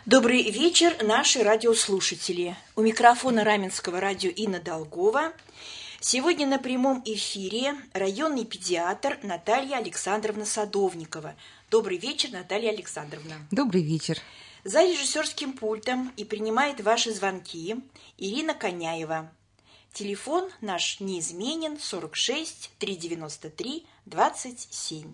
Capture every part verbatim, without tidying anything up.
Добрый вечер, наши радиослушатели. У микрофона Раменского радио Инна Долгова. Сегодня на прямом эфире районный педиатр Наталья Александровна Садовникова. Добрый вечер, Наталья Александровна. Добрый вечер. За режиссерским пультом и принимает ваши звонки Ирина Коняева. Телефон наш неизменен сорок шесть триста девяносто три двадцать семь.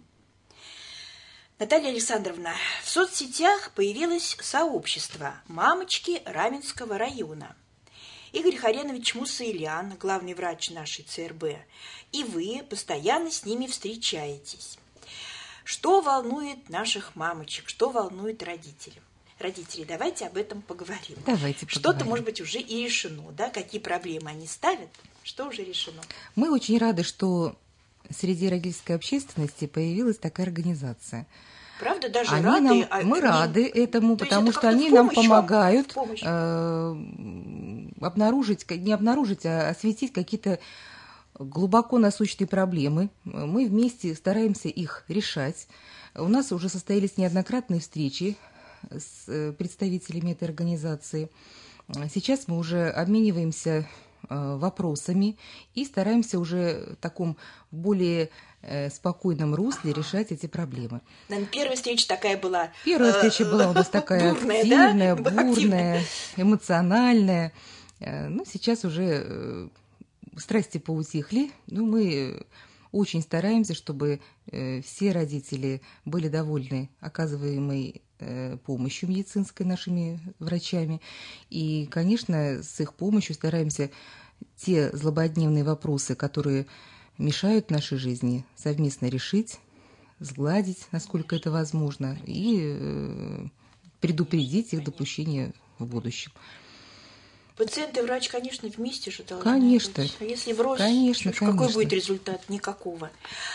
Наталья Александровна, в соцсетях появилось сообщество «Мамочки Раменского района». Игорь Харенович Мусаилян, главный врач нашей ЦРБ, и вы постоянно с ними встречаетесь. Что волнует наших мамочек, что волнует родителей? Родители, давайте об этом поговорим. Давайте поговорим. Что-то, может быть, уже и решено, да? Какие проблемы они ставят, что уже решено? Мы очень рады, что среди родительской общественности появилась такая организация. Правда, даже они рады? Нам, а, мы не, рады этому, потому это что они нам помогают э, обнаружить, не обнаружить, а осветить какие-то глубоко насущные проблемы. Мы вместе стараемся их решать. У нас уже состоялись неоднократные встречи с представителями этой организации. Сейчас мы уже обмениваемся вопросами и стараемся уже в таком более спокойном русле решать эти проблемы. Наверное, первая встреча такая была... Первая встреча была у нас такая бурная, активная, да? бурная, эмоциональная. Ну, сейчас уже страсти поутихли. Ну, мы очень стараемся, чтобы все родители были довольны оказываемой помощью медицинской нашими врачами. И, конечно, с их помощью стараемся те злободневные вопросы, которые мешают нашей жизни, совместно решить, сгладить, насколько это возможно, и предупредить их допущение в будущем. Пациент и врач, конечно, вместе же должны Конечно. быть. А если врозь, конечно, какой конечно. будет результат? Никакого.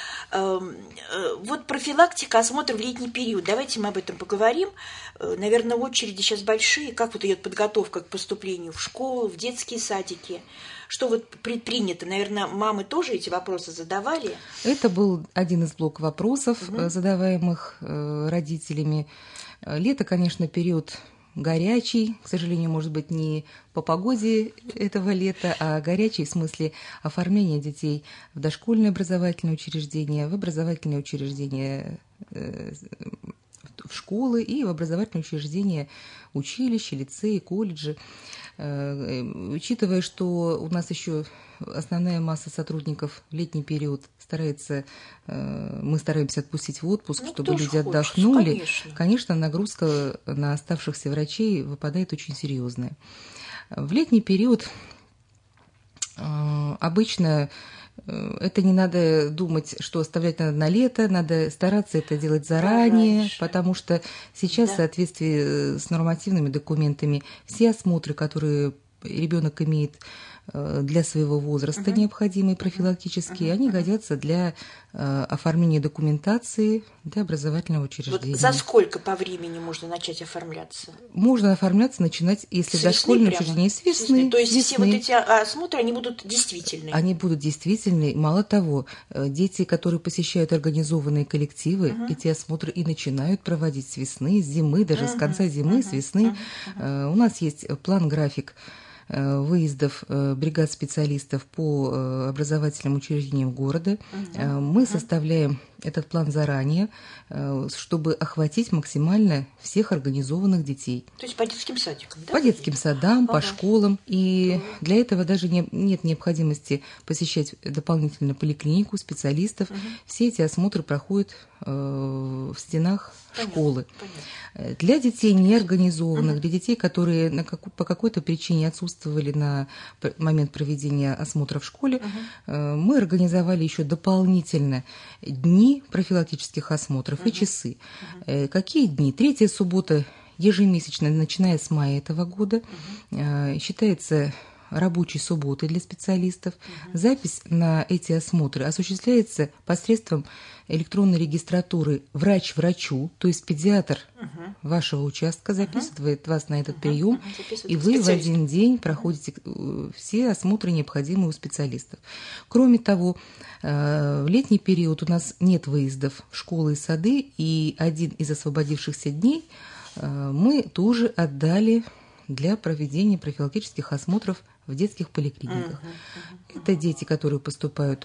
Вот профилактика, осмотр в летний период. Давайте мы об этом поговорим. Наверное, очереди сейчас большие. Как вот идет подготовка к поступлению в школу, в детские садики? Что вот предпринято? Наверное, мамы тоже эти вопросы задавали? Это был один из блоков вопросов, угу. задаваемых родителями. Лето, конечно, период горячий, к сожалению, может быть, не по погоде этого лета, а горячий в смысле оформления детей в дошкольное образовательное учреждение, в образовательное учреждение, в школы и в образовательные учреждения, училища, лицеи, колледжи. Учитывая, что у нас еще основная масса сотрудников в летний период старается, мы стараемся отпустить в отпуск, ну, чтобы люди отдохнули, конечно. конечно, нагрузка на оставшихся врачей выпадает очень серьезная. В летний период обычно это не надо думать, что оставлять надо на лето, надо стараться это делать заранее, Раньше. потому что сейчас да. в соответствии с нормативными документами все осмотры, которые ребенок имеет для своего возраста, uh-huh. необходимые профилактические, uh-huh. они годятся для э, оформления документации для образовательного учреждения. Вот за сколько по времени можно начать оформляться? Можно оформляться, начинать, если с дошкольное прямо? учреждение, с весны. С весны. То есть весны. все вот эти осмотры, они будут действительные? Они будут действительные. Мало того, дети, которые посещают организованные коллективы, uh-huh. эти осмотры и начинают проводить с весны, с зимы, даже uh-huh. с конца зимы, uh-huh. с весны. Uh-huh. Uh-huh. У нас есть план-график выездов бригад специалистов по образовательным учреждениям города. Угу. Мы составляем этот план заранее, чтобы охватить максимально всех организованных детей. То есть по детским садикам, да? По детским садам, ага. по школам. И угу. для этого даже не, нет необходимости посещать дополнительно поликлинику специалистов. Угу. Все эти осмотры проходят в стенах Понятно. школы. Понятно. Для детей неорганизованных, угу. для детей, которые на как, по какой-то причине отсутствовали на момент проведения осмотра в школе, угу. мы организовали еще дополнительно дни профилактических осмотров угу. и часы. Угу. Какие дни? Третья суббота ежемесячно, начиная с мая этого года, угу. считается рабочей субботой для специалистов. Угу. Запись на эти осмотры осуществляется посредством электронной регистратуры врач врачу, то есть педиатр угу. вашего участка записывает угу. вас на этот угу. прием, угу. и вы в один день проходите все осмотры, необходимые у специалистов. Кроме того, в летний период у нас нет выездов в школы и сады, и один из освободившихся дней мы тоже отдали для проведения профилактических осмотров в детских поликлиниках. Uh-huh, uh-huh. Это дети, которые поступают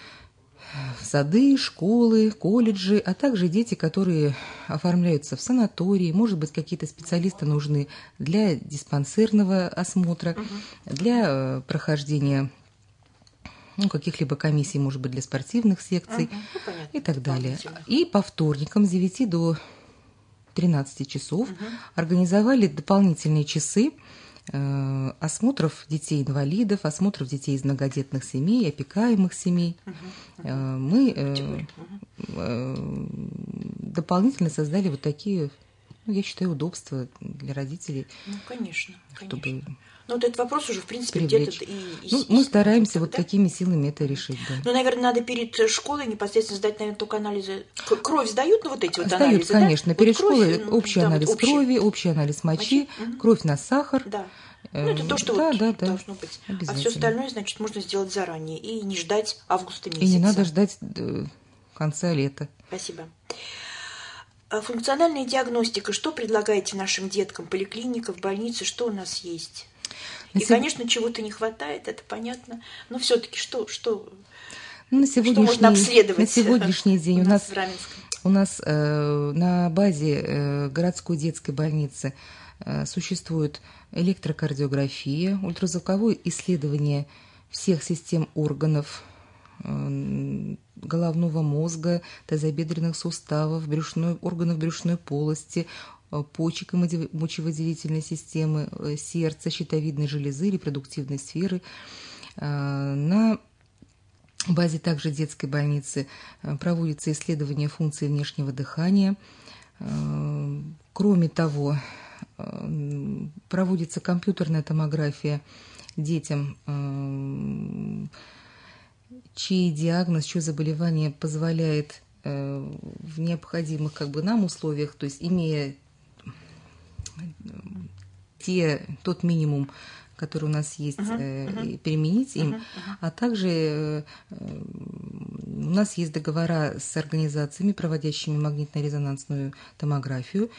в сады, школы, колледжи, а также дети, которые оформляются в санатории. Может быть, какие-то специалисты нужны для диспансерного осмотра, uh-huh. для прохождения ну, каких-либо комиссий, может быть, для спортивных секций uh-huh. ну, и так далее. И по вторникам с девяти до тринадцати часов uh-huh. организовали дополнительные часы э, осмотров детей-инвалидов, осмотров детей из многодетных семей, опекаемых семей. Uh-huh. Uh-huh. Э, мы э, uh-huh. э, дополнительно создали вот такие, ну, я считаю, удобства для родителей. Ну, конечно, чтобы конечно. Ну, вот этот вопрос уже, в принципе, где-то... И, и, ну, мы стараемся так, вот да? такими силами это решить, да. Ну, наверное, надо перед школой непосредственно сдать, наверное, только анализы. Кровь сдают, ну, вот эти вот сдают, анализы, Сдают, конечно. Да? Перед вот школой кровь, общий да, анализ вот общий. крови, общий анализ мочи, мочи? кровь на сахар. Да. Ну, это то, что да, вот да, да. должно быть. А все остальное, значит, можно сделать заранее и не ждать августа месяца. И не надо ждать конца лета. Спасибо. Функциональная диагностика. Что предлагаете нашим деткам? Поликлиника, в больнице, что у нас есть? На и, сeg... конечно, чего-то не хватает, это понятно. Но все-таки что, что, на что можно обследовать на сегодняшний день у у нас, в Раменском? У нас э, на базе э, городской детской больницы э, существует электрокардиография, ультразвуковое исследование всех систем органов, э, головного мозга, тазобедренных суставов, брюшной, органов брюшной полости, почек и мочевыделительной системы, сердца, щитовидной железы, репродуктивной сферы. На базе также детской больницы проводится исследование функции внешнего дыхания. Кроме того, проводится компьютерная томография детям, чей диагноз, чье заболевание позволяет в необходимых как бы нам условиях, то есть имея те, тот минимум, который у нас есть, uh-huh, uh-huh. применить им, uh-huh, uh-huh. а также у нас есть договора с организациями, проводящими магнитно-резонансную томографию,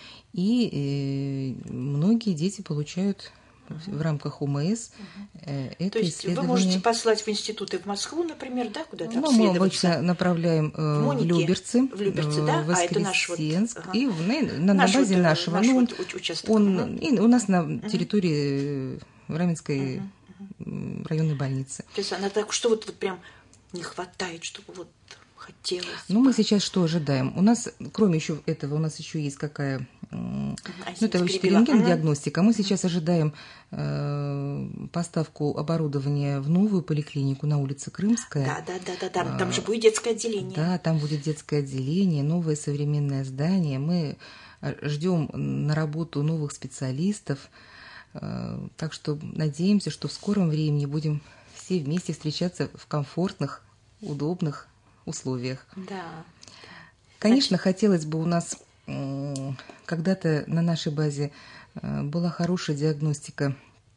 и многие дети получают в рамках ОМС uh-huh. это То есть исследование. Вы можете послать в институты в Москву, например, да, куда-то ну, обследоваться? Мы обычно направляем в, в Люберцы, в, Люберцы, да? в Воскресенск, а, это наш вот, ага. и в, на, на базе вот, нашего. Наш ну, вот участок. Он, uh-huh. и у нас на территории uh-huh. Раменской uh-huh. Uh-huh. районной больницы. То есть она так, что вот, вот прям не хватает, чтобы вот хотелось. Ну, мы сейчас что ожидаем? У нас, кроме еще этого, у нас еще есть какая... А, ну, это рентген-диагностика. Мы сейчас ожидаем э, поставку оборудования в новую поликлинику на улице Крымская. Да, да, да, да, там, там же будет детское отделение. Да, там будет детское отделение, новое современное здание. Мы ждем на работу новых специалистов. Э, так что надеемся, что в скором времени будем все вместе встречаться в комфортных, удобных условиях. Да. Конечно, Значит... хотелось бы у нас... Когда-то на нашей базе была хорошая диагностика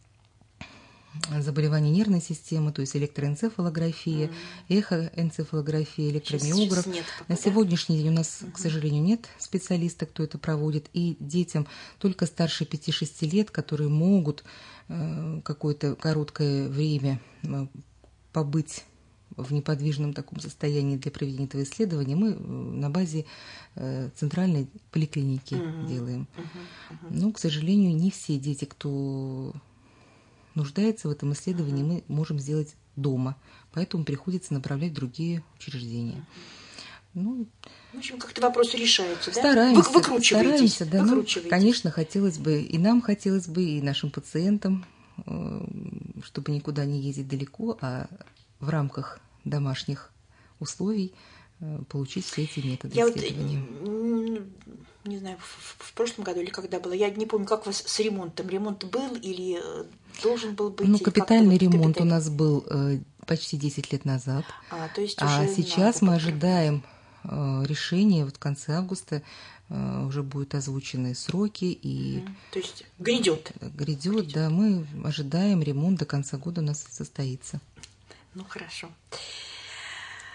заболеваний нервной системы, то есть электроэнцефалография, mm. эхоэнцефалография, электромиограф. Нет пока, на сегодняшний день у нас, mm-hmm. к сожалению, нет специалиста, кто это проводит, и детям только старше пяти-шести лет, которые могут какое-то короткое время побыть в неподвижном таком состоянии для проведения этого исследования, мы на базе э, центральной поликлиники uh-huh. делаем. Uh-huh. Uh-huh. Но, к сожалению, не все дети, кто нуждается в этом исследовании, uh-huh. мы можем сделать дома. Поэтому приходится направлять в другие учреждения. Uh-huh. Ну, в общем, как-то вопросы решаются, да? Стараемся. Вы, выкручиваетесь. Стараемся, да. Ну, конечно, хотелось бы, и нам хотелось бы, и нашим пациентам, э, чтобы никуда не ездить далеко, а в рамках домашних условий получить все эти методы я исследования. Вот, не знаю, в, в прошлом году или когда было, я не помню, как у вас с ремонтом. Ремонт был или должен был быть? Ну, капитальный ремонт капитальный? у нас был э, почти десять лет назад. А, то есть а уже сейчас надо, мы ожидаем э, решения, вот в конце августа э, уже будут озвучены сроки. И угу. То есть грядет. Грядет, грядет, да, мы ожидаем, ремонт до конца года у нас состоится. Ну, хорошо.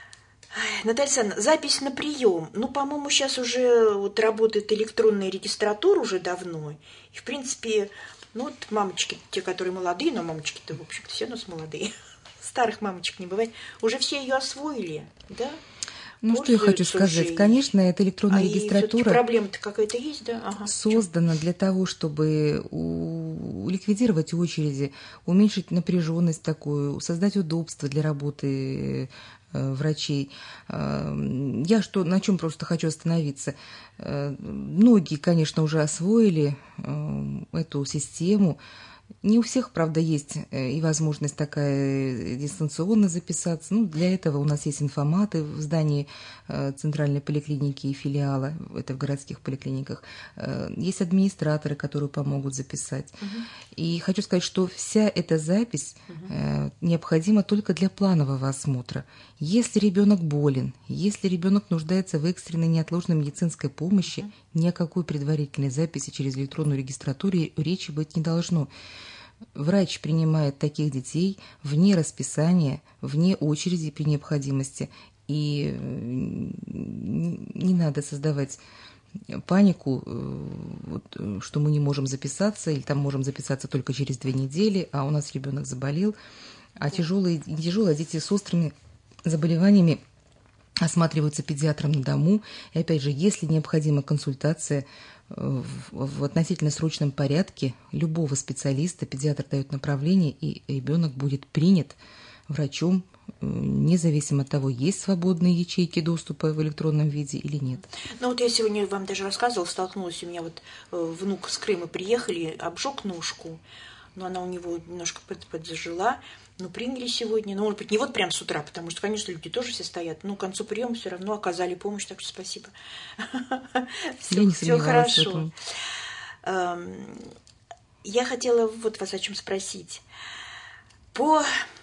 Наталья Александровна, запись на прием. Ну, по-моему, сейчас уже вот работает электронная регистратура уже давно. И, в принципе, ну, вот мамочки, те, которые молодые, но мамочки-то, в общем-то, все у нас молодые. Старых мамочек не бывает. Уже все ее освоили, да? Ну, что я хочу сказать. Конечно, эта электронная а регистратура проблема-то какая-то есть, да? Ага. создана для того, чтобы у... ликвидировать очереди, уменьшить напряженность такую, создать удобство для работы врачей. Я что, на чем просто хочу остановиться. Многие, конечно, уже освоили эту систему. Не у всех, правда, есть и возможность такая дистанционно записаться. Ну, для этого у нас есть информаты в здании центральной поликлиники и филиала, это в городских поликлиниках. Есть администраторы, которые помогут записать. Угу. И хочу сказать, что вся эта запись угу. необходима только для планового осмотра. Если ребенок болен, если ребенок нуждается в экстренной неотложной медицинской помощи, угу. ни о какой предварительной записи через электронную регистратуру речи быть не должно. Врач принимает таких детей вне расписания, вне очереди при необходимости. И не надо создавать панику, вот, что мы не можем записаться, или там можем записаться только через две недели, а у нас ребенок заболел. А тяжелые, тяжелые дети с острыми заболеваниями осматриваются педиатром на дому. И опять же, если необходима консультация в, в относительно срочном порядке любого специалиста, педиатр дает направление, и ребенок будет принят врачом, независимо от того, есть свободные ячейки доступа в электронном виде или нет. Ну вот я сегодня вам даже рассказывала, столкнулась, у меня вот внук с Крыма приехали, обжег ножку, но она у него немножко поджила. Ну, приняли сегодня, ну, может быть, не вот прям с утра, потому что, конечно, люди тоже все стоят, но к концу приема все равно оказали помощь, так что спасибо. Все хорошо. Я хотела вот вас о чем спросить. По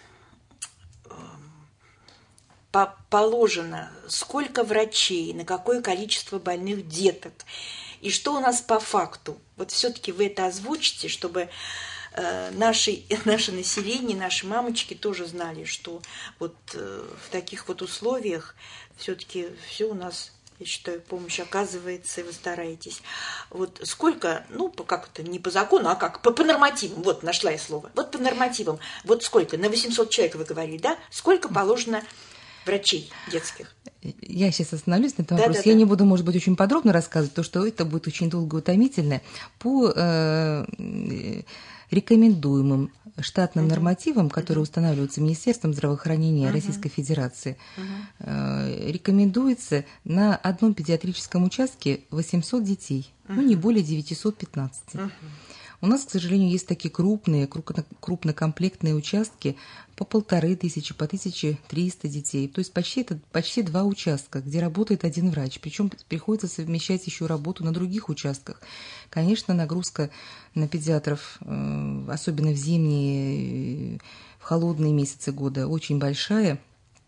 положено, сколько врачей, на какое количество больных деток, и что у нас по факту? Вот все-таки вы это озвучите, чтобы Наши, наше население, наши мамочки тоже знали, что вот в таких вот условиях все-таки все у нас, я считаю, помощь оказывается, и вы стараетесь. Вот сколько, ну, как это, не по закону, а как, по, по нормативам, вот, нашла я слово, вот по нормативам, вот сколько, на восемьсот человек вы говорили, да? Сколько положено врачей детских? Я сейчас остановлюсь на этом да, вопросе. Да, я да. не буду, может быть, очень подробно рассказывать, потому что это будет очень долго и утомительно. По э, рекомендуемым штатным uh-huh. нормативам, которые uh-huh. устанавливаются Министерством здравоохранения uh-huh. Российской Федерации, uh-huh. э, рекомендуется на одном педиатрическом участке восемьсот детей, uh-huh. ну, не более девятьсот пятнадцать. Uh-huh. У нас, к сожалению, есть такие крупные, крупнокомплектные участки по полторы тысячи, по тысяче триста детей. То есть почти, это, почти два участка, где работает один врач. Причем приходится совмещать еще работу на других участках. Конечно, нагрузка на педиатров, особенно в зимние, в холодные месяцы года, очень большая.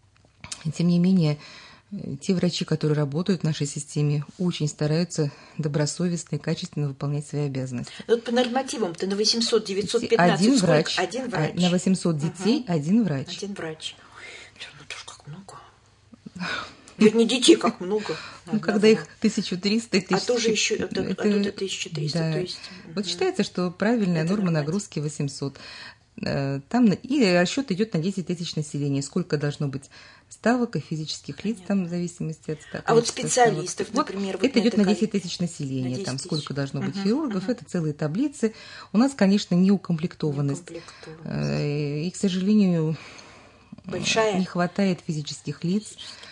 Тем не менее, те врачи, которые работают в нашей системе, очень стараются добросовестно и качественно выполнять свои обязанности. Вот по нормативам-то на восемьсот-девятьсот пятнадцать один сколько? Врач, один врач. На восемьсот детей угу. один врач. Один врач. Ну, тоже как много. Ведь не детей как много. Ну, когда их тысяча триста и тысяча... А тоже еще, это, это, а тут и тысяча триста. Да. То есть, вот угу. считается, что правильная это норма норматив. Нагрузки восемьсот. Там и расчет идет на десять тысяч населения. Сколько должно быть ставок и физических лиц, там, в зависимости от ставок. А вот специалистов, ставок. Например, вот это идет на десять тысяч населения. На десять там сколько должно быть uh-huh, хирургов, uh-huh. это целые таблицы. У нас, конечно, неукомплектованность. неукомплектованность. И, к сожалению, Большая. Не хватает физических лиц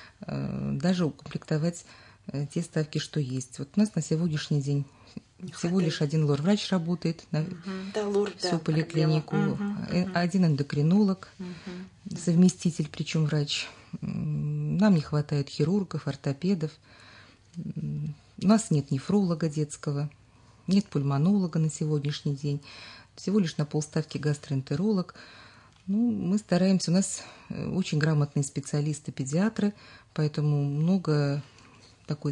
даже укомплектовать те ставки, что есть. Вот у нас на сегодняшний день Не Всего хватает. Лишь один лор-врач работает на угу. да, лор, всю да, поликлинику, угу, угу. один эндокринолог, угу. совместитель, причем врач. Нам не хватает хирургов, ортопедов. У нас нет нефролога детского, нет пульмонолога на сегодняшний день. Всего лишь на полставки гастроэнтеролог. Ну, мы стараемся, у нас очень грамотные специалисты, педиатры, поэтому много такой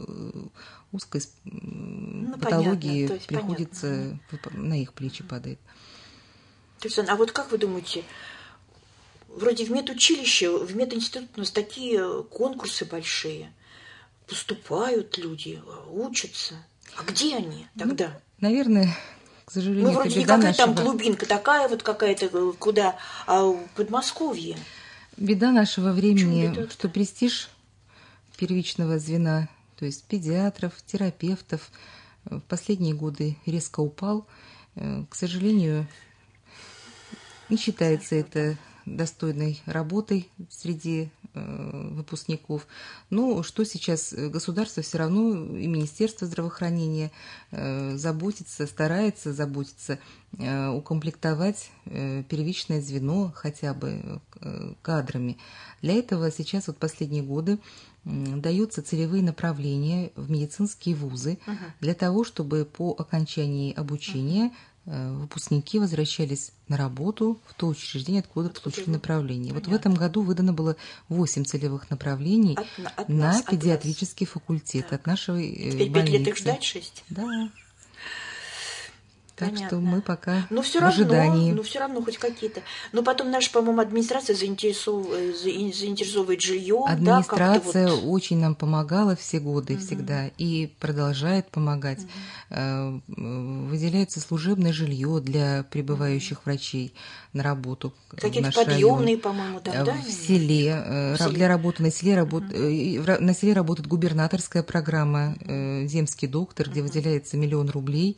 узкой ну, патологии понятно, приходится, понятно. На их плечи падает. То есть, а вот как вы думаете, вроде в медучилище, в мединститут у нас такие конкурсы большие. Поступают люди, учатся. А где они тогда? Ну, наверное, к сожалению, ну, вроде не какая нашего... там глубинка такая вот какая-то, куда, а в Подмосковье. Беда нашего времени, беда? Что престиж первичного звена, то есть педиатров, терапевтов, в последние годы резко упал. К сожалению, не считается это достойной работой среди э, выпускников. Но что сейчас государство все равно и Министерство здравоохранения э, заботится, старается заботиться, э, укомплектовать э, первичное звено хотя бы э, кадрами. Для этого сейчас вот последние годы э, даются целевые направления в медицинские вузы uh-huh. для того, чтобы по окончании обучения uh-huh. выпускники возвращались на работу в то учреждение, откуда получили направление. Понятно. Вот в этом году выдано было восемь целевых направлений от, от на нас, педиатрический от факультет да. от нашей Теперь больницы. Теперь пять лет их ждать шесть? Да. Так Понятно. что мы пока но все в равно, ожидании. Ну, все равно хоть какие-то. Но потом наша, по-моему, администрация заинтересовывает, заинтересовывает жилье. Администрация да, вот... очень нам помогала все годы угу. всегда и продолжает помогать. Угу. Выделяется служебное жилье для прибывающих угу. врачей на работу. Какие-то подъемные, по-моему, там, да? В селе. В селе. Для работы на селе, работ... угу. на селе работает губернаторская программа «Земский доктор», угу. где выделяется миллион рублей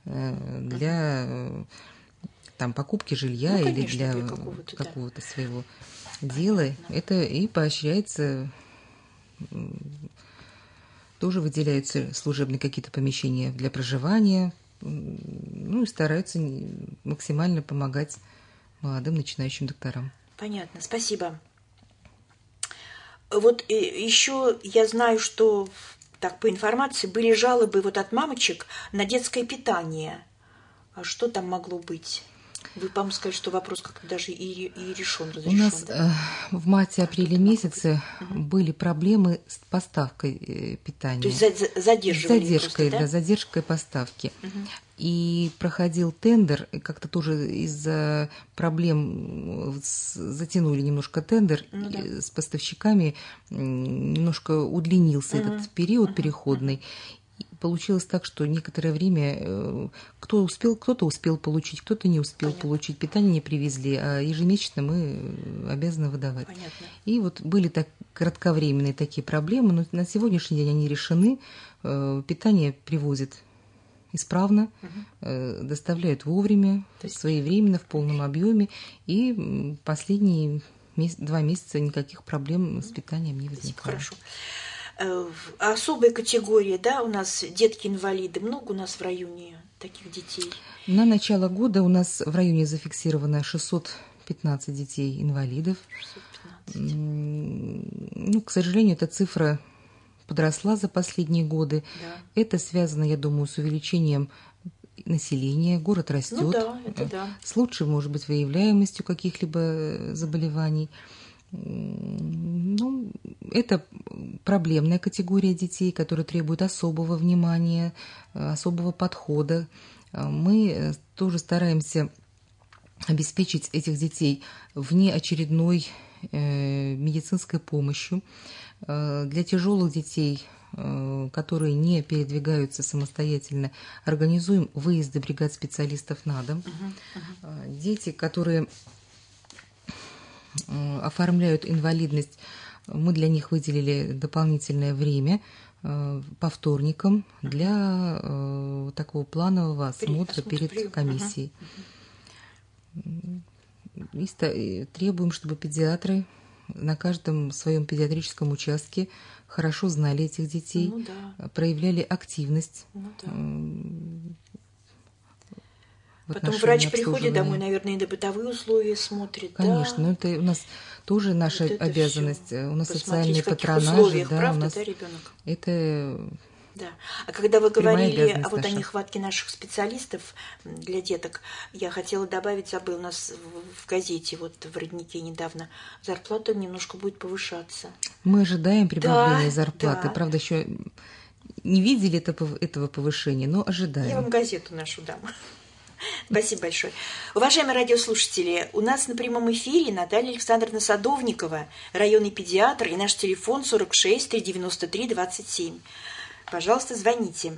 для там, покупки жилья ну, конечно, или для, для какого-то, какого-то да. своего дела. Это и поощряется, тоже выделяются служебные какие-то помещения для проживания, ну и стараются максимально помогать молодым начинающим докторам. Понятно, спасибо. Вот еще я знаю, что так, по информации, были жалобы вот от мамочек на детское питание. А что там могло быть? Вы, по-моему, сказали, что вопрос как-то даже и, и решен, разрешен. У нас да? э, в марте-апреле месяце угу. были проблемы с поставкой э, питания. То есть за, задерживали задержкой, просто, да? да, задержкой поставки. Угу. И проходил тендер, и как-то тоже из-за проблем затянули немножко тендер, ну, да. с поставщиками немножко удлинился угу. этот период угу. переходный. Получилось так, что некоторое время кто успел, кто-то успел получить, кто-то не успел Понятно. Получить, питание не привезли, а ежемесячно мы обязаны выдавать. Понятно. И вот были так кратковременные такие проблемы, но на сегодняшний день они решены. Питание привозят исправно, угу. доставляют вовремя, то есть своевременно, в полном объеме, и последние меся- два месяца никаких проблем с питанием не возникало. Хорошо. Особая категория, да, у нас детки-инвалиды. Много у нас в районе таких детей? На начало года у нас в районе зафиксировано шестьсот пятнадцать детей-инвалидов. шестьсот пятнадцать. Ну, к сожалению, эта цифра подросла за последние годы. Да. Это связано, я думаю, с увеличением населения. Город растет. Ну да, это да. С лучшей, может быть, выявляемостью каких-либо заболеваний. Ну, это проблемная категория детей, которые требуют особого внимания, особого подхода. Мы тоже стараемся обеспечить этих детей внеочередной медицинской помощью. Для тяжелых детей, которые не передвигаются самостоятельно, организуем выезды бригад специалистов на дом. Uh-huh, uh-huh. Дети, которые оформляют инвалидность, мы для них выделили дополнительное время по вторникам для uh-huh. такого планового осмотра перед прием. комиссией. Uh-huh. И требуем, чтобы педиатры на каждом своем педиатрическом участке хорошо знали этих детей, ну, да. проявляли активность. Ну, да. Потом врач приходит домой, наверное, и на бытовые условия смотрит. Конечно, да. но это у нас тоже наша вот обязанность. У нас социальные патронажи. Условиях, да, правда, у нас да, ребенок? Это... Да. А когда вы говорили о, вот, о нехватке наших специалистов для деток, я хотела добавить, забыл, у нас в газете, вот в «Роднике» недавно, зарплата немножко будет повышаться. Мы ожидаем прибавления да, зарплаты. Да. Правда, еще не видели этого повышения, но ожидаем. Я вам газету нашу дам. Спасибо большое. Уважаемые радиослушатели, у нас на прямом эфире Наталья Александровна Садовникова, районный педиатр, и наш телефон сорок шесть триста девяносто три двадцать семь. Пожалуйста, звоните.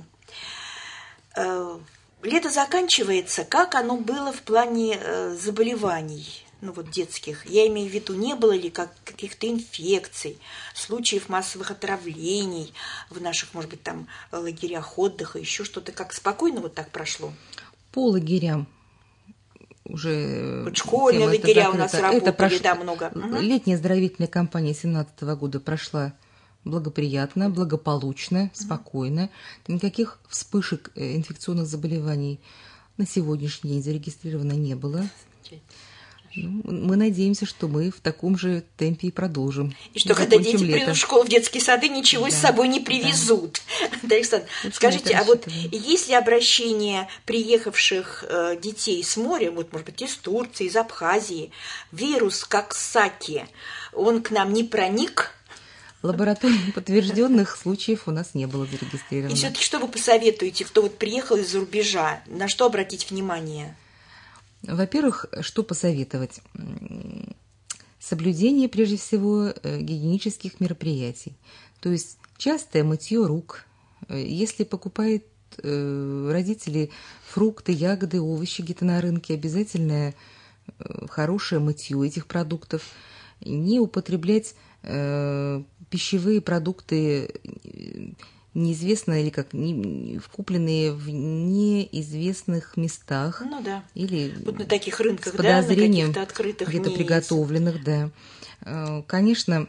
Лето заканчивается. Как оно было в плане заболеваний, ну вот детских? Я имею в виду, не было ли как, каких-то инфекций, случаев массовых отравлений в наших, может быть, там лагерях отдыха, еще что-то? Как спокойно вот так прошло? По лагерям уже... Вот школьные лагеря у нас работали, это прош... да, много. Летняя оздоровительная кампания две тысячи семнадцатого года прошла благоприятно, благополучно, спокойно. Никаких вспышек инфекционных заболеваний на сегодняшний день зарегистрировано не было. Ну, мы надеемся, что мы в таком же темпе и продолжим. И что, когда дети лето. придут в школу, в детские сады, ничего да, с собой не привезут. Да. Да, Александр, скажите, а вот есть ли обращение приехавших э, детей с моря, вот, может быть, из Турции, из Абхазии, вирус Коксаки, он к нам не проник? Лабораторно подтвержденных случаев у нас не было зарегистрировано. И все-таки что вы посоветуете, кто вот приехал из-за рубежа, на что обратить внимание? Во-первых, что посоветовать? Соблюдение, прежде всего, гигиенических мероприятий. То есть частое мытье рук. Если покупают родители фрукты, ягоды, овощи где-то на рынке, обязательно хорошее мытье этих продуктов. Не употреблять пищевые продукты неизвестно или как не, купленные в неизвестных местах, ну да, или вот на таких рынках, с подозрением, да, на открытых где-то приготовленных, да. Конечно,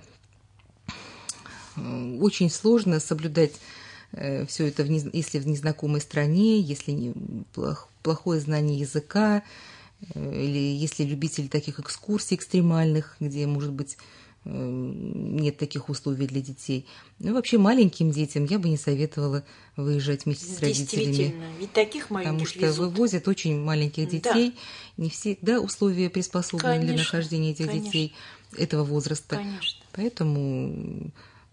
очень сложно соблюдать все это, в не, если в незнакомой стране, если не, плохое знание языка, или если любители таких экскурсий экстремальных, где, может быть, нет таких условий для детей. Ну, вообще, маленьким детям я бы не советовала выезжать вместе с родителями. Действительно, ведь таких маленьких потому что везут. Вывозят очень маленьких детей. Да. Не всегда условия приспособлены конечно, для нахождения этих конечно. детей этого возраста. Конечно. Поэтому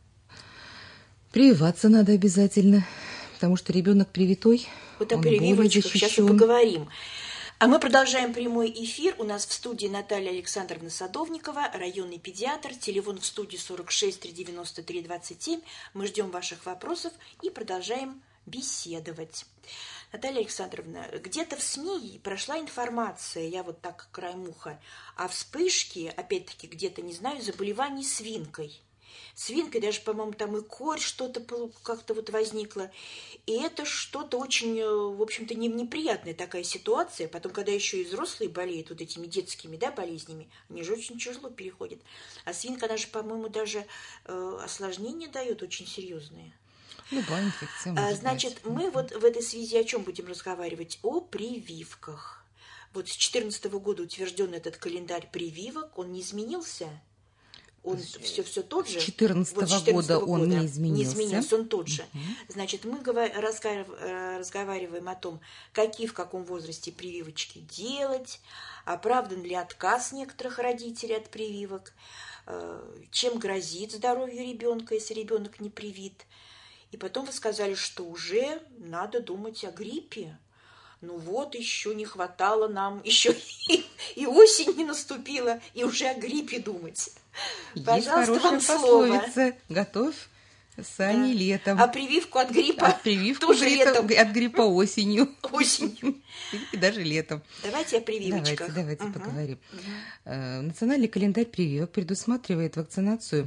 прививаться надо обязательно, потому что ребенок привитой, вот о он более защищен. Сейчас мы поговорим. А мы продолжаем прямой эфир. У нас в студии Наталья Александровна Садовникова, районный педиатр. Телефон в студии сорок шесть триста девяносто три двадцать семь. Мы ждем ваших вопросов и продолжаем беседовать. Наталья Александровна, где-то в СМИ прошла информация, я вот так краем уха, о вспышке, опять-таки где-то, не знаю, заболеваний свинкой. Свинкой даже, по-моему, там и корь что-то как-то вот возникло. И это что-то очень, в общем-то, неприятная такая ситуация. Потом, когда еще и взрослые болеют вот этими детскими, да, болезнями, они же очень тяжело переходят. А свинка, она же, по-моему, даже э, осложнения дает очень серьезные. Любая инфекция может а, Значит, быть. Мы вот в этой связи о чем будем разговаривать? О прививках. Вот с две тысячи четырнадцатого года утвержден этот календарь прививок. Он не изменился? Он все, все тот же. С две тысячи четырнадцатого года он не изменился. Не изменился, он тот же. Uh-huh. Значит, мы разговариваем о том, какие в каком возрасте прививочки делать, оправдан ли отказ некоторых родителей от прививок, чем грозит здоровью ребенка, если ребенок не привит. И потом вы сказали, что уже надо думать о гриппе. Ну вот, еще не хватало нам, еще и, и осень не наступила, и уже о гриппе думать. Есть Пожалуйста, хорошая вам слово. Пословица. Готовь сани да. летом. А прививку от гриппа а прививку тоже летом. летом. От гриппа осенью. Осенью. И даже летом. Давайте о прививочках. Давайте, давайте угу. поговорим. Угу. Национальный календарь прививок предусматривает вакцинацию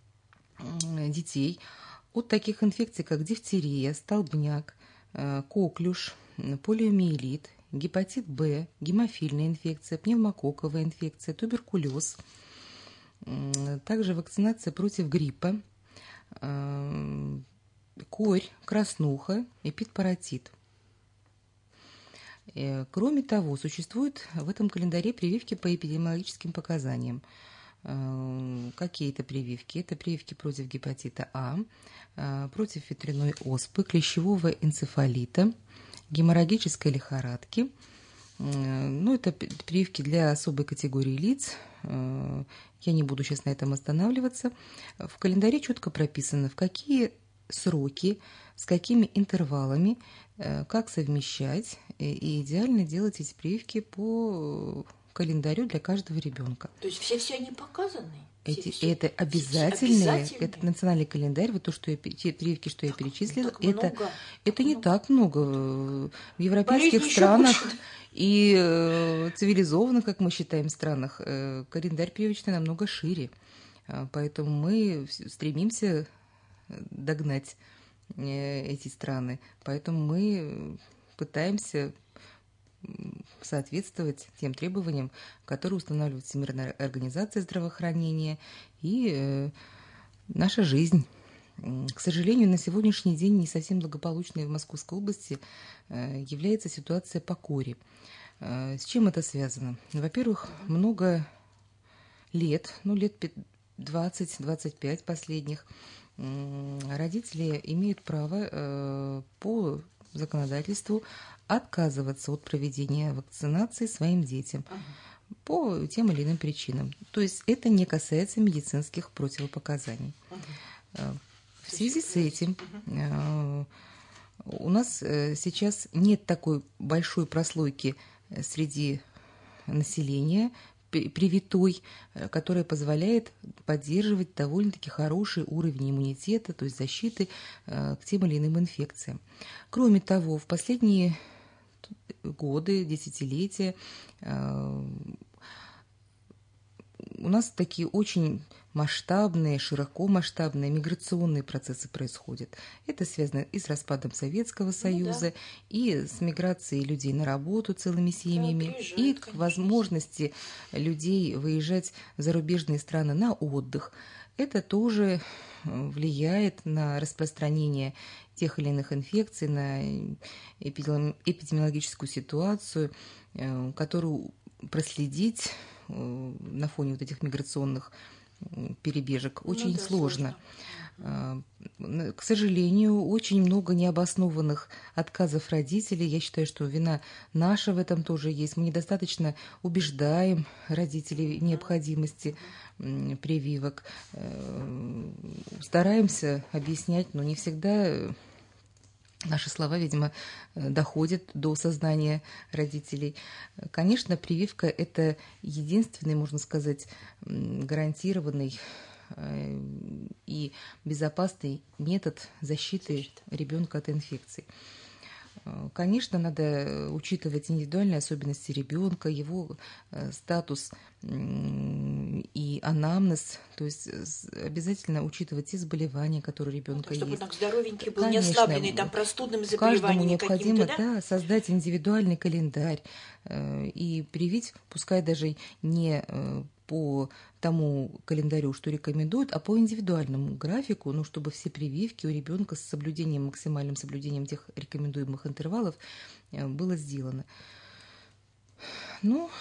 детей от таких инфекций, как дифтерия, столбняк, коклюш, полиомиелит, гепатит Б, гемофильная инфекция, пневмококковая инфекция, туберкулез. Также вакцинация против гриппа, корь, краснуха, эпидпаратит. Кроме того, существуют в этом календаре прививки по эпидемиологическим показаниям. Какие это прививки? Это прививки против гепатита А, против ветряной оспы, клещевого энцефалита, геморрагической лихорадки. Ну, это прививки для особой категории лиц. Я не буду сейчас на этом останавливаться. В календаре четко прописано, в какие сроки, с какими интервалами как совмещать, и идеально делать эти прививки по календарю для каждого ребенка. То есть все все они показаны? Эти, все, это обязательные, все это национальный календарь, вот то, что я, те прививки, что так, я перечислила, так это, много, это так не много. так много. В европейских Болезнь странах и э, цивилизованных, как мы считаем, странах э, календарь прививочный намного шире. Поэтому мы стремимся догнать э, эти страны. Поэтому мы пытаемся соответствовать тем требованиям, которые устанавливает Всемирная организация здравоохранения и э, наша жизнь. К сожалению, на сегодняшний день не совсем благополучной в Московской области э, является ситуация по коре. Э, с чем это связано? Во-первых, много лет, ну лет двадцать-двадцать пять последних, э, родители имеют право э, по законодательству отказываться от проведения вакцинации своим детям uh-huh. по тем или иным причинам. То есть это не касается медицинских противопоказаний. Uh-huh. В связи с этим uh-huh. у нас сейчас нет такой большой прослойки среди населения привитой, которая позволяет поддерживать довольно-таки хороший уровень иммунитета, то есть защиты к тем или иным инфекциям. Кроме того, в последние годы, десятилетия у нас такие очень масштабные, широко масштабные миграционные процессы происходят. Это связано и с распадом Советского Союза, ну, да. и с миграцией людей на работу целыми семьями, да, и к возможности людей выезжать в зарубежные страны на отдых. Это тоже влияет на распространение тех или иных инфекций, на эпидемиологическую ситуацию, которую проследить на фоне вот этих миграционных перебежек очень ну, да, сложно. сложно. К сожалению, очень много необоснованных отказов родителей. Я считаю, что вина наша в этом тоже есть. Мы недостаточно убеждаем родителей в необходимости прививок. Стараемся объяснять, но не всегда наши слова, видимо, доходят до сознания родителей. Конечно, прививка – это единственный, можно сказать, гарантированный и безопасный метод защиты ребенка от инфекций. Конечно, надо учитывать индивидуальные особенности ребенка, его статус и анамнез, то есть обязательно учитывать те заболевания, которые у ребенка есть. Чтобы он так здоровенький был, Конечно, не ослабленный там простудными заболеваниями. Каждому необходимо да? Да, создать индивидуальный календарь и привить, пускай даже не по тому календарю, что рекомендуют, а по индивидуальному графику, ну, чтобы все прививки у ребенка с соблюдением, максимальным соблюдением тех рекомендуемых интервалов было сделано. Ну,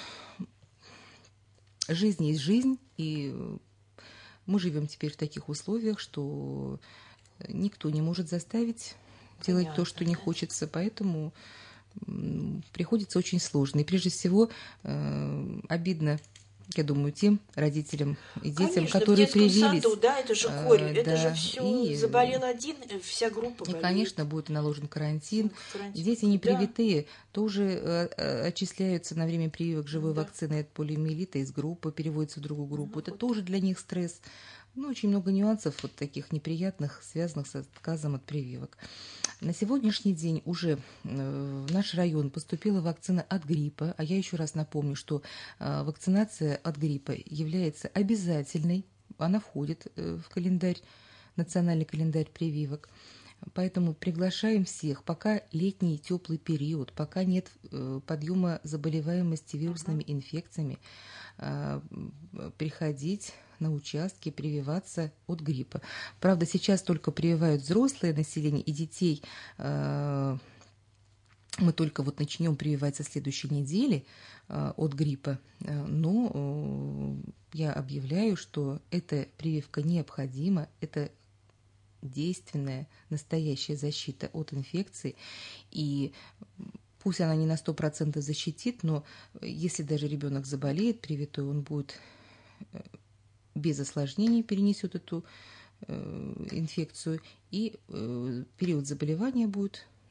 жизнь есть жизнь, и мы живем теперь в таких условиях, что никто не может заставить делать Понятно, то, что не да. хочется, поэтому приходится очень сложно. И прежде всего обидно, я думаю, тем родителям и детям, конечно, которые в детском привились. Саду, да, это же корь, а, это да, же все и, заболел один, вся группа болеет. И, конечно, будет наложен карантин. карантин. Дети непривитые да. тоже отчисляются на время прививок живой да. вакцины от полиомиелита из группы, переводятся в другую группу. Ну, это вот. тоже для них стресс. Ну, очень много нюансов вот таких неприятных, связанных с отказом от прививок. На сегодняшний день уже в наш район поступила вакцина от гриппа. А я еще раз напомню, что вакцинация от гриппа является обязательной. Она входит в календарь, национальный календарь прививок. Поэтому приглашаем всех, пока летний теплый период, пока нет подъема заболеваемости вирусными инфекциями, приходить на участки, прививаться от гриппа. Правда, сейчас только прививают взрослое население и детей. Мы только вот начнем прививать со следующей недели от гриппа, но я объявляю, что эта прививка необходима, это действенная, настоящая защита от инфекции, и пусть она не на сто процентов защитит, но если даже ребенок заболеет привитой, он будет без осложнений перенесет эту э, инфекцию, и э, период заболевания будет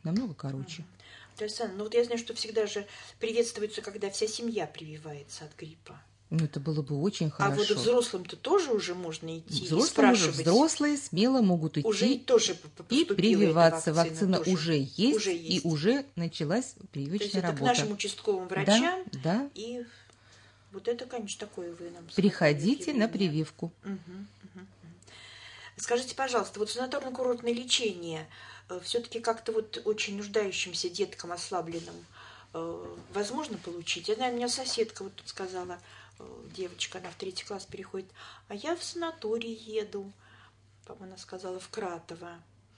намного короче. Александра, ну вот я знаю, что всегда же приветствуется, когда вся семья прививается от гриппа. Ну, это было бы очень хорошо. А вот взрослым-то тоже уже можно идти взрослым и спрашивать. Уже, взрослые смело могут идти уже и, тоже и прививаться. Вакцина, Вакцина тоже. уже, есть, уже есть, и уже началась прививочная То есть это работа. к нашим участковым врачам. Да, да. И вот это, конечно, такое вы нам приходите на прививку. Угу, угу, угу. Скажите, пожалуйста, вот санаторно-курортное лечение все-таки как-то вот очень нуждающимся деткам ослабленным возможно получить? Я знаю, у меня соседка вот тут сказала, девочка, она в третий класс переходит, а я в санаторий еду, по-моему, она сказала, в Кратово.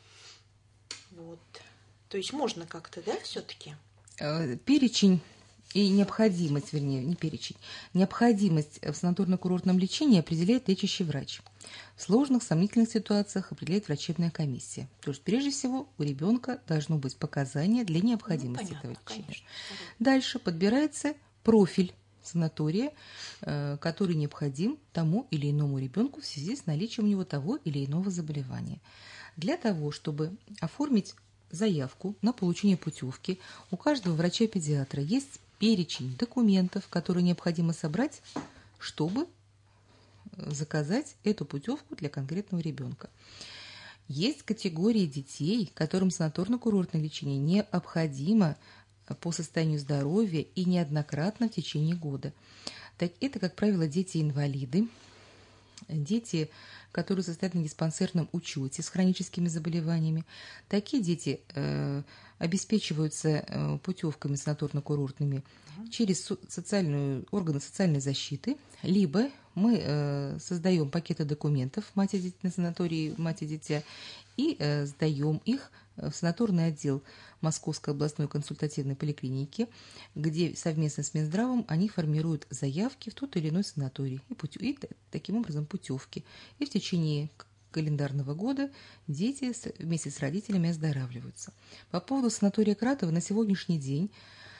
Вот. То есть можно как-то, да, все-таки? Перечень и необходимость, вернее, не перечень, необходимость в санаторно-курортном лечении определяет лечащий врач. В сложных, сомнительных ситуациях определяет врачебная комиссия. То есть, прежде всего, у ребенка должно быть показание для необходимости ну, понятно, этого лечения. Конечно. Дальше подбирается профиль санатория, который необходим тому или иному ребенку в связи с наличием у него того или иного заболевания. Для того, чтобы оформить заявку на получение путевки, у каждого врача-педиатра есть перечень документов, которые необходимо собрать, чтобы заказать эту путевку для конкретного ребенка. Есть категории детей, которым санаторно-курортное лечение необходимо по состоянию здоровья и неоднократно в течение года. Так, это, как правило, дети-инвалиды, дети, которые состоят на диспансерном учете с хроническими заболеваниями. Такие дети э, обеспечиваются э, путевками санаторно-курортными через со- социальную, органы социальной защиты, либо мы э, создаем пакеты документов мать и дитя, на санатории мать и дитя и э, сдаем их в санаторный отдел Московской областной консультативной поликлиники, где совместно с Минздравом они формируют заявки в тот или иной санаторий и, путё... и таким образом путевки. И в течение календарного года дети вместе с родителями оздоравливаются. По поводу санатория Кратово на сегодняшний день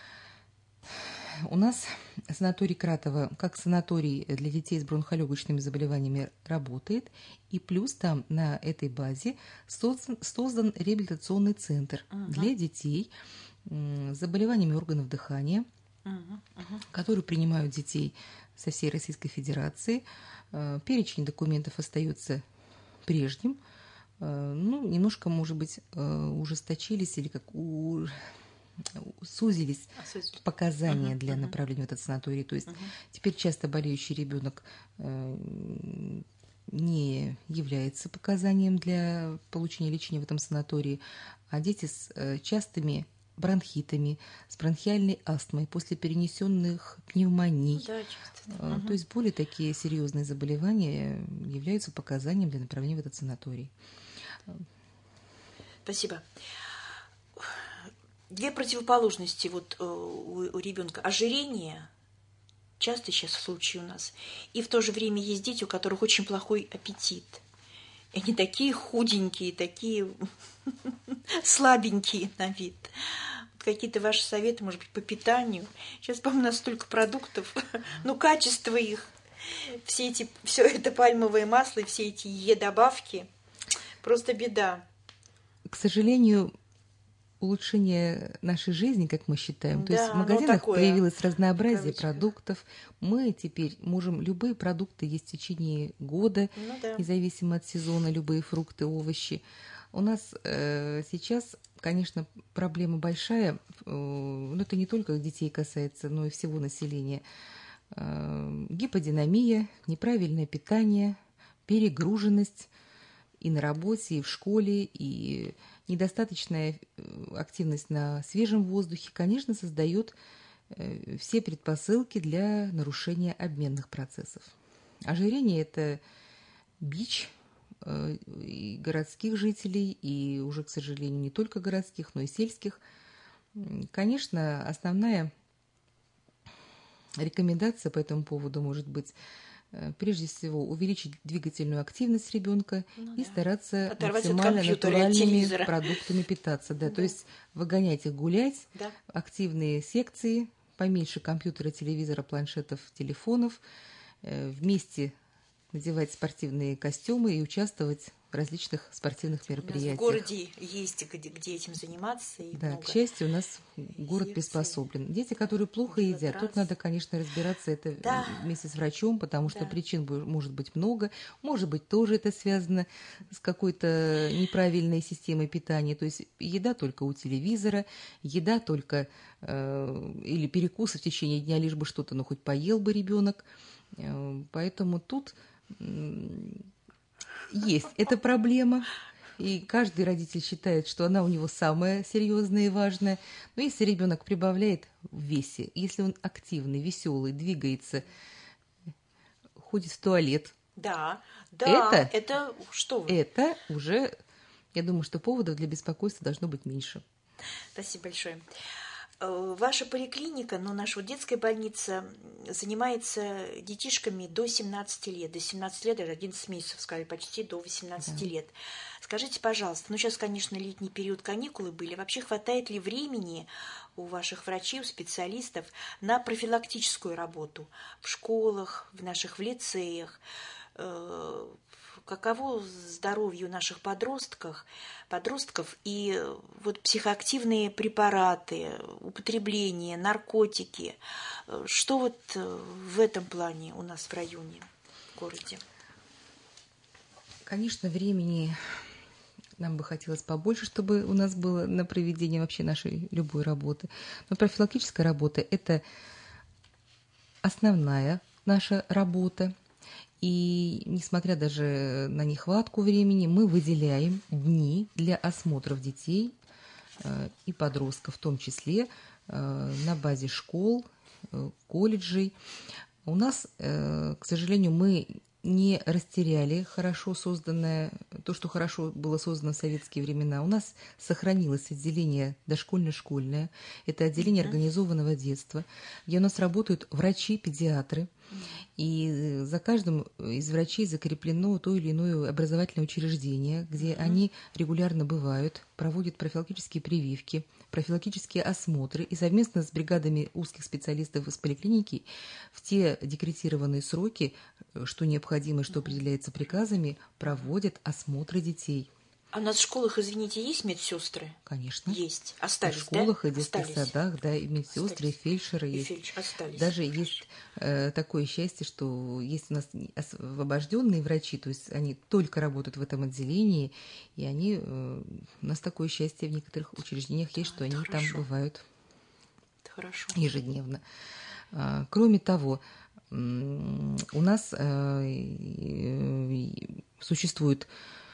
у нас санаторий Кратово, как санаторий для детей с бронхолегочными заболеваниями, работает. И плюс там на этой базе создан, создан реабилитационный центр uh-huh. для детей с заболеваниями органов дыхания, uh-huh. Uh-huh. которые принимают детей со всей Российской Федерации. Перечень документов остается прежним. Ну, немножко, может быть, ужесточились или как у... сузились показания uh-huh, для uh-huh. направления в этот санаторий. То есть uh-huh. теперь часто болеющий ребенок э, не является показанием для получения лечения в этом санатории, а дети с э, частыми бронхитами, с бронхиальной астмой, после перенесенных пневмоний, да, uh-huh. то есть более такие серьезные заболевания являются показанием для направления в этот санаторий. Спасибо. Две противоположности вот э, у, у ребенка. Ожирение часто сейчас в случае у нас. И в то же время есть дети, у которых очень плохой аппетит. И они такие худенькие, такие слабенькие на вид. Какие-то ваши советы, может быть, по питанию. Сейчас, по-моему, у нас столько продуктов. Ну, качество их. Все эти, все это пальмовое масло и все эти Е-добавки. Просто беда. К сожалению, улучшение нашей жизни, как мы считаем. То да, есть в магазинах такое, появилось разнообразие продуктов. Мы теперь можем любые продукты есть в течение года, ну, да. независимо от сезона, любые фрукты, овощи. У нас э, сейчас, конечно, проблема большая, э, но это не только детей касается, но и всего населения. Э, гиподинамия, неправильное питание, перегруженность и на работе, и в школе, и недостаточная активность на свежем воздухе, конечно, создает все предпосылки для нарушения обменных процессов. Ожирение – это бич и городских жителей, и уже, к сожалению, не только городских, но и сельских. Конечно, основная рекомендация по этому поводу может быть прежде всего увеличить двигательную активность ребенка ну, и да. стараться оторвать максимально натуральными продуктами питаться. Да, да. То есть выгонять их гулять, да. активные секции, поменьше компьютера, телевизора, планшетов, телефонов, вместе надевать спортивные костюмы и участвовать различных спортивных мероприятиях. В городе есть где, где этим заниматься. И да, много. К счастью, у нас город секций. Приспособлен. Дети, которые плохо едят, тут надо, конечно, разбираться это да. вместе с врачом, потому что да. причин может быть много. Может быть, тоже это связано с какой-то неправильной системой питания. То есть еда только у телевизора, еда только э, или перекусы в течение дня, лишь бы что-то, ну, хоть поел бы ребенок. Э, поэтому тут э, есть эта проблема. И каждый родитель считает, что она у него самая серьезная и важная. Но если ребенок прибавляет в весе, если он активный, веселый, двигается, ходит в туалет, да, да, это, это что вы? Это уже, я думаю, что поводов для беспокойства должно быть меньше. Спасибо большое. Ваша поликлиника, ну, наша детская больница, занимается детишками до семнадцати лет. До семнадцати лет, даже одиннадцать месяцев, сказали, почти до восемнадцати да. лет. Скажите, пожалуйста, ну, сейчас, конечно, летний период, каникулы были. Вообще хватает ли времени у ваших врачей, у специалистов на профилактическую работу в школах, в наших в лицеях? Каково здоровье наших подростков, подростков и вот психоактивные препараты, употребление, наркотики. Что вот в этом плане у нас в районе, в городе? Конечно, времени нам бы хотелось побольше, чтобы у нас было на проведение вообще нашей любой работы. Но профилактическая работа – это основная наша работа. И несмотря даже на нехватку времени, мы выделяем дни для осмотров детей э, и подростков, в том числе э, на базе школ, э, колледжей. У нас, э, к сожалению, мы не растеряли хорошо созданное, то, что хорошо было создано в советские времена. У нас сохранилось отделение дошкольно-школьное, это отделение организованного детства, где у нас работают врачи-педиатры, и за каждым из врачей закреплено то или иное образовательное учреждение, где mm-hmm. они регулярно бывают, проводят профилактические прививки, профилактические осмотры и совместно с бригадами узких специалистов из поликлиники в те декретированные сроки, что необходимо, что определяется приказами, проводят осмотры детей. А у нас в школах, извините, есть медсестры? Конечно. Есть. Остались, в школах да? и детских Остались. садах, да, и медсестры, и фельдшеры и есть. Фельдшер. Остались. Даже Хорошо. Есть э, такое счастье, что есть у нас освобожденные врачи, то есть они только работают в этом отделении, и они, э, у нас такое счастье в некоторых учреждениях есть, что они хорошо. там бывают это хорошо. ежедневно. А, кроме того, у нас э, существует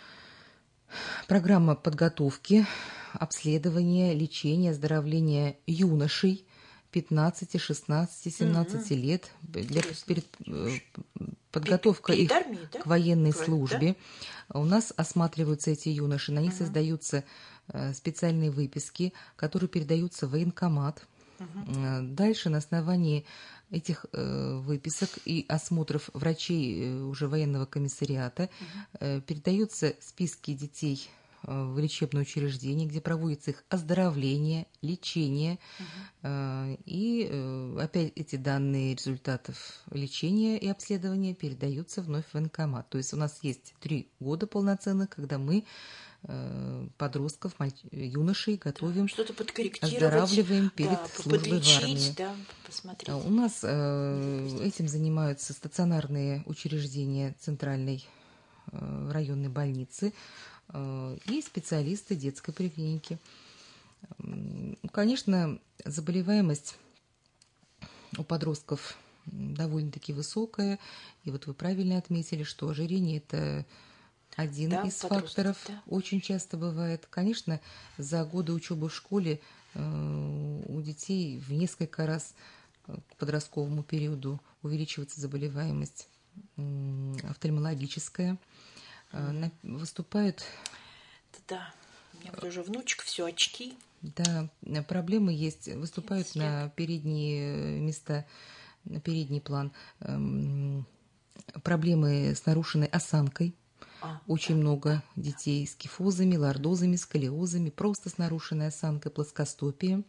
программа подготовки, обследования, лечения, оздоровления юношей пятнадцати, шестнадцати, семнадцати mm-hmm. лет для перед, подготовка перед их армией, да? к военной Кровь, службе. Да? У нас осматриваются эти юноши, на них mm-hmm. создаются специальные выписки, которые передаются в военкомат. Mm-hmm. Дальше на основании этих э, выписок и осмотров врачей э, уже военного комиссариата э, передаются списки детей э, в лечебное учреждение, где проводится их оздоровление, лечение. Uh-huh. Э, и э, опять эти данные результатов лечения и обследования передаются вновь в военкомат. То есть у нас есть три года полноценных, когда мы подростков, юношей готовим, что-то оздоравливаем перед да, службой в армии. Да, посмотреть. У нас э, этим занимаются стационарные учреждения центральной э, районной больницы э, и специалисты детской поликлиники. Конечно, заболеваемость у подростков довольно-таки высокая, и вот вы правильно отметили, что ожирение – это один да, из факторов, да. Очень часто бывает. Конечно, за годы учебы в школе э, у детей в несколько раз к подростковому периоду увеличивается заболеваемость э, офтальмологическая. Э, на, выступают... Да, у меня тоже внучка, все очки. Да, проблемы есть. Выступают Свет. на передние места, на передний план. Э, проблемы с нарушенной осанкой. А, Очень да, много да, детей с кифозами, лордозами, сколиозами, просто с нарушенной осанкой, плоскостопием.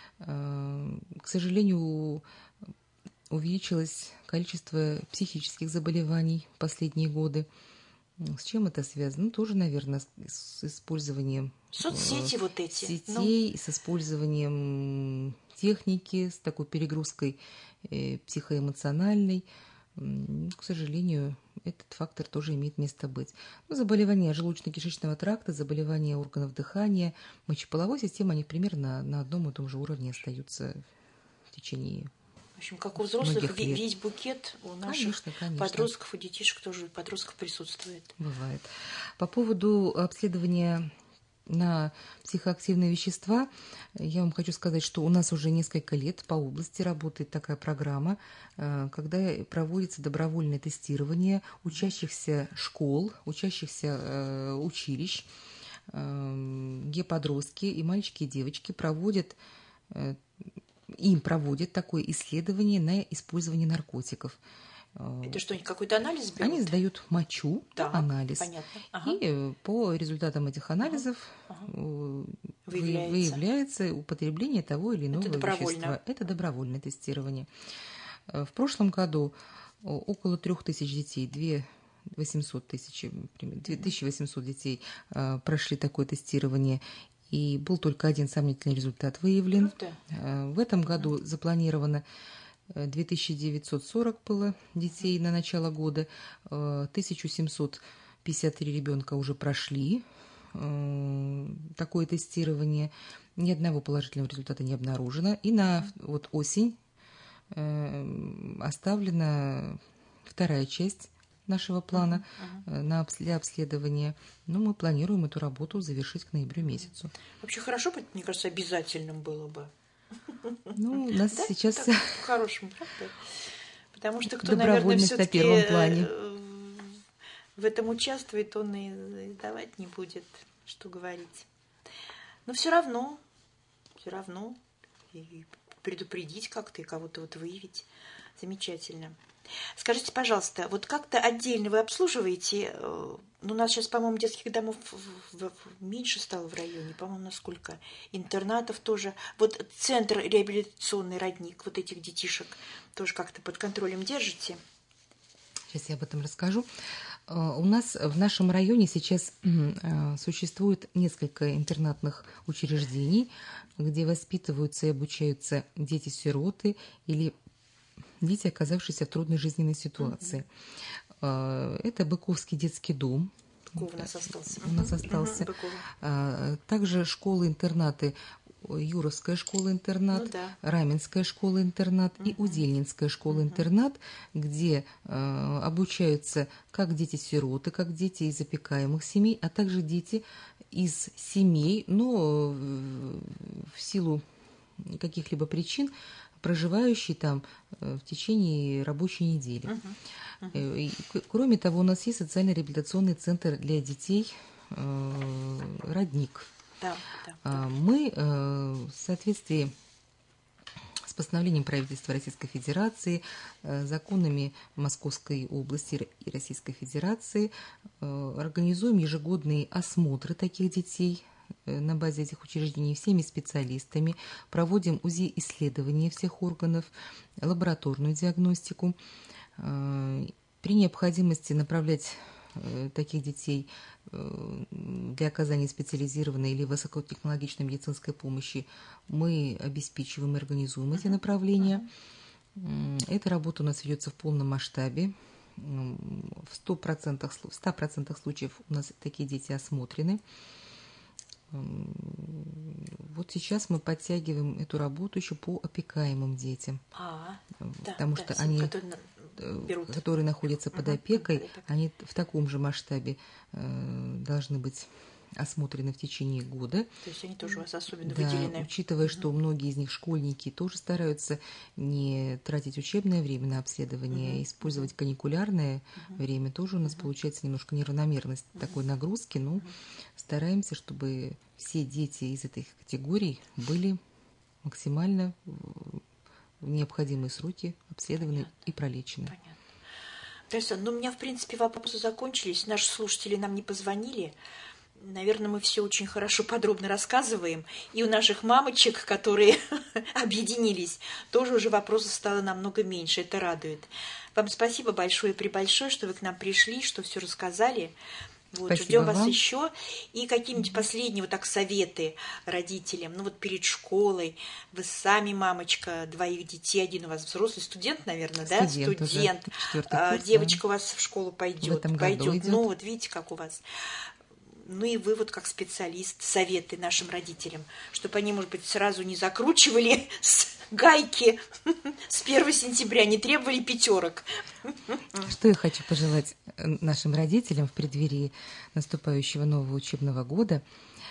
К сожалению, увеличилось количество психических заболеваний в последние годы. С чем это связано? Ну, тоже, наверное, с, с использованием соцсети э, вот эти. сетей, Ну. с использованием техники, с такой перегрузкой э, психоэмоциональной. К сожалению, этот фактор тоже имеет место быть. Ну, заболевания желудочно-кишечного тракта, заболевания органов дыхания, мочеполовой системы, они примерно на одном и том же уровне остаются в течение. В общем, как у взрослых, весь букет у наших конечно, конечно. подростков, у детишек тоже подростков присутствует. Бывает. По поводу обследования на психоактивные вещества, я вам хочу сказать, что у нас уже несколько лет по области работает такая программа, когда проводится добровольное тестирование учащихся школ, учащихся училищ, где подростки и мальчики и девочки проводят им проводят такое исследование на использование наркотиков. Это что, какой-то анализ берут? Они сдают мочу, да, анализ. Понятно. Ага. И по результатам этих анализов ага. Ага. Выявляется. выявляется употребление того или иного Это вещества. Это добровольное тестирование. В прошлом году около трех тысяч детей, две восемьсот тысяч, две тысячи восемьсот детей прошли такое тестирование. И был только один сомнительный результат выявлен. Правда? В этом году запланировано две тысячи девятьсот сорок было детей на начало года, тысяча семьсот пятьдесят три ребенка уже прошли такое тестирование, ни одного положительного результата не обнаружено. И на вот осень оставлена вторая часть нашего плана uh-huh, uh-huh. на, для обследования. Но мы планируем эту работу завершить к ноябрю месяцу. Вообще хорошо, мне кажется, обязательным было бы. Ну, у нас да? сейчас... Так, по-хорошему, правда? Потому что кто, наверное, все-таки в этом участвует, он и сдавать не будет, что говорить. Но все равно, все равно и предупредить как-то, и кого-то вот выявить. Замечательно. Скажите, пожалуйста, вот как-то отдельно вы обслуживаете, ну, у нас сейчас, по-моему, детских домов меньше стало в районе, по-моему, насколько, интернатов тоже. Вот центр реабилитационный «Родник», вот этих детишек тоже как-то под контролем держите? Сейчас я об этом расскажу. У нас в нашем районе сейчас существует несколько интернатных учреждений, где воспитываются и обучаются дети-сироты или дети, оказавшиеся в трудной жизненной ситуации. Mm-hmm. Это Быковский детский дом. Быков у нас остался. У нас остался. Mm-hmm. Также школы-интернаты. Юровская школа-интернат, ну, да. Раменская школа-интернат mm-hmm. и Удельнинская школа-интернат, mm-hmm. где э, обучаются как дети-сироты, как дети из опекаемых семей, а также дети из семей, но э, в силу каких-либо причин проживающие там в течение рабочей недели. Uh-huh. Uh-huh. И, кроме того, у нас есть социально-реабилитационный центр для детей э, «Родник». Да, да, да. Мы э, в соответствии с постановлением правительства Российской Федерации, э, законами Московской области и Российской Федерации э, организуем ежегодные осмотры таких детей на базе этих учреждений всеми специалистами, проводим УЗИ-исследования всех органов, лабораторную диагностику. При необходимости направлять таких детей для оказания специализированной или высокотехнологичной медицинской помощи мы обеспечиваем и организуем эти направления. Эта работа у нас ведется в полном масштабе. В ста процентах, в ста процентах случаев у нас такие дети осмотрены. Вот сейчас мы подтягиваем эту работу еще по опекаемым детям, а, потому да, что да, они, которые, которые находятся под опекой, uh-huh. они в таком же масштабе э, должны быть осмотрены в течение года. То есть они тоже у вас особенно да, выделены. Учитывая, uh-huh. что многие из них школьники тоже стараются не тратить учебное время на обследование, uh-huh. а использовать каникулярное uh-huh. время, тоже у нас uh-huh. получается немножко неравномерность uh-huh. такой нагрузки, но uh-huh. стараемся, чтобы все дети из этой категории были максимально в необходимые сроки обследованы Понятно. И пролечены. Понятно. Раиса, ну у меня, в принципе, вопросы закончились. Наши слушатели нам не позвонили. Наверное, мы все очень хорошо, подробно рассказываем. И у наших мамочек, которые объединились, тоже уже вопросов стало намного меньше. Это радует. Вам спасибо большое-пребольшое, что вы к нам пришли, что все рассказали. Вот, ждем вас вам. еще. И какие-нибудь последние вот так советы родителям, ну вот перед школой. Вы сами мамочка двоих детей, один у вас взрослый студент, наверное, студент да? Студент. Курс, Девочка да. у вас в школу пойдет. В этом пойдет. году идет. Ну вот видите, как у вас. Ну и вы вот как специалист, советы нашим родителям, чтобы они, может быть, сразу не закручивали с гайки с первого сентября, не требовали пятерок. Что я хочу пожелать нашим родителям в преддверии наступающего нового учебного года.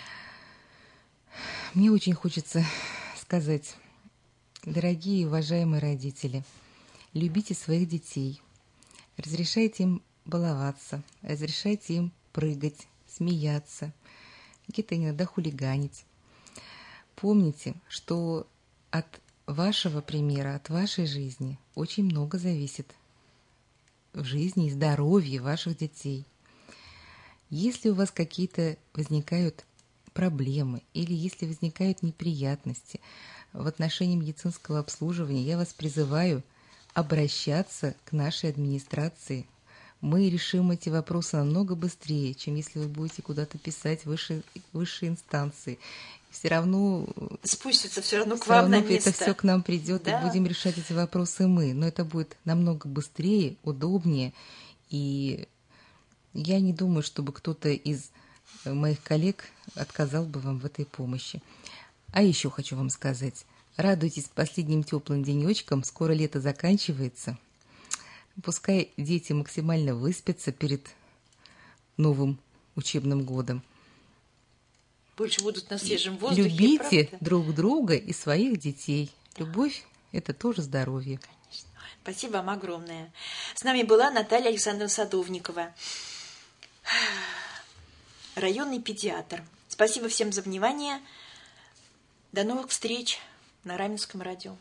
Мне очень хочется сказать, дорогие и уважаемые родители, любите своих детей, разрешайте им баловаться, разрешайте им прыгать, смеяться, где-то иногда хулиганить. Помните, что от вашего примера, от вашей жизни очень много зависит в жизни и здоровье ваших детей. Если у вас какие-то возникают проблемы или если возникают неприятности в отношении медицинского обслуживания, я вас призываю обращаться к нашей администрации. Мы решим эти вопросы намного быстрее, чем если вы будете куда-то писать в высшие, высшие инстанции. Все равно спустится все равно к все вам равно на место. Это все к нам придет, да. И будем решать эти вопросы мы. Но это будет намного быстрее, удобнее. И я не думаю, чтобы кто-то из моих коллег отказал бы вам в этой помощи. А еще хочу вам сказать, радуйтесь последним теплым денечкам, скоро лето заканчивается. Пускай дети максимально выспятся перед новым учебным годом. Больше будут на свежем воздухе. Любите правда? друг друга и своих детей. Любовь – это тоже здоровье. Конечно. Спасибо вам огромное. С нами была Наталья Александровна Садовникова, районный педиатр. Спасибо всем за внимание. До новых встреч на Раменском радио.